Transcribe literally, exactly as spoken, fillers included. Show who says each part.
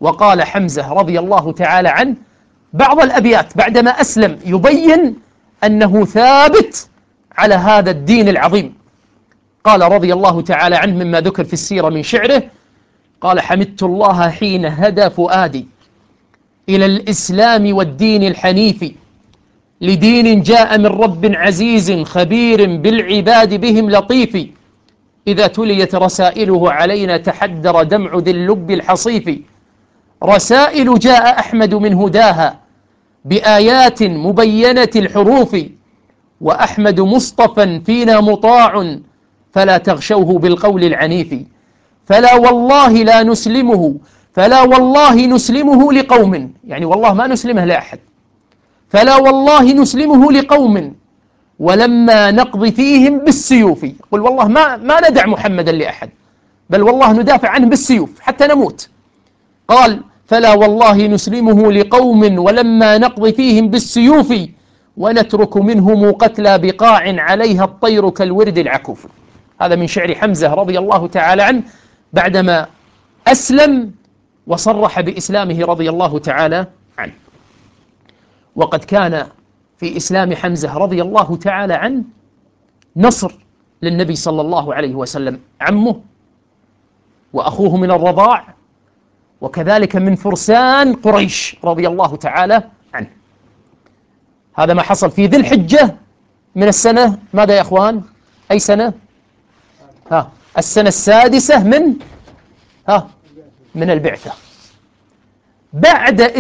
Speaker 1: وقال حمزة رضي الله تعالى عنه بعض الأبيات بعدما أسلم يبين أنه ثابت على هذا الدين العظيم. قال رضي الله تعالى عنه مما ذكر في السيرة من شعره، قال: حمدت الله حين هدى فؤادي إلى الإسلام والدين الحنيف، لدين جاء من رب عزيز خبير بالعباد بهم لطيف، إذا تليت رسائله علينا تحدر دمع ذي اللب الحصيف، رسائل جاء أحمد من هداها بآيات مبينة الحروف، وأحمد مصطفى فينا مطاع فلا تغشوه بالقول العنيف، فلا والله لا نسلمه فلا والله نسلمه لقوم، يعني والله ما نسلمه لأحد، فلا والله نسلمه لقوم ولما نقضي فيهم بالسيوف. قل والله ما, ما ندع محمدا لأحد، بل والله ندافع عنه بالسيوف حتى نموت. قال: فلا والله نسلمه لقوم ولما نقضي فيهم بالسيوف، ونترك منهم قتلى بقاع عليها الطير كالورد العكوف. هذا من شعر حمزة رضي الله تعالى عنه بعدما أسلم وصرح بإسلامه رضي الله تعالى عنه. وقد كان في إسلام حمزة رضي الله تعالى عنه نصر للنبي صلى الله عليه وسلم، عمه وأخوه من الرضاع، وكذلك من فرسان قريش رضي الله تعالى عنه. هذا ما حصل في ذي الحجة من السنة ماذا يا أخوان؟ أي سنة؟ ها السنة السادسة من ها من البعثة. بعد